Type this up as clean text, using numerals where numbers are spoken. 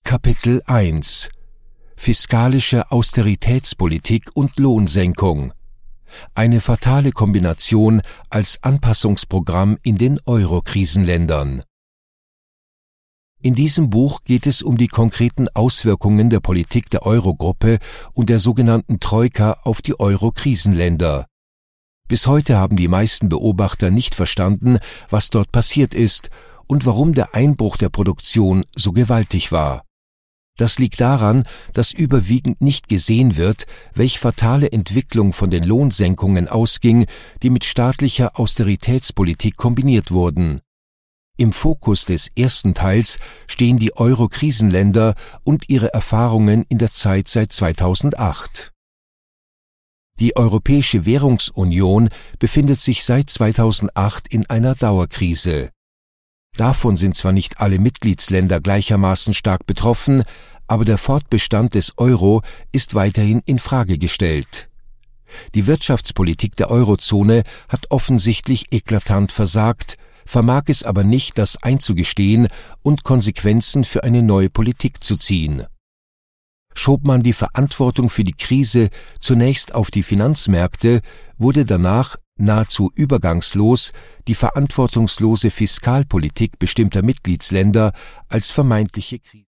Kapitel 1 Fiskalische Austeritätspolitik und Lohnsenkung. Eine fatale Kombination als Anpassungsprogramm in den Euro-Krisenländern. In diesem Buch geht es um die konkreten Auswirkungen der Politik der Eurogruppe und der sogenannten Troika auf die Euro-Krisenländer. Bis heute haben die meisten Beobachter nicht verstanden, was dort passiert ist und warum der Einbruch der Produktion so gewaltig war. Das liegt daran, dass überwiegend nicht gesehen wird, welch fatale Entwicklung von den Lohnsenkungen ausging, die mit staatlicher Austeritätspolitik kombiniert wurden. Im Fokus des ersten Teils stehen die Euro-Krisenländer und ihre Erfahrungen in der Zeit seit 2008. Die Europäische Währungsunion befindet sich seit 2008 in einer Dauerkrise. Davon sind zwar nicht alle Mitgliedsländer gleichermaßen stark betroffen, aber der Fortbestand des Euro ist weiterhin in Frage gestellt. Die Wirtschaftspolitik der Eurozone hat offensichtlich eklatant versagt, vermag es aber nicht, das einzugestehen und Konsequenzen für eine neue Politik zu ziehen. Schob man die Verantwortung für die Krise zunächst auf die Finanzmärkte, wurde danach nahezu übergangslos die verantwortungslose Fiskalpolitik bestimmter Mitgliedsländer als vermeintliche Krise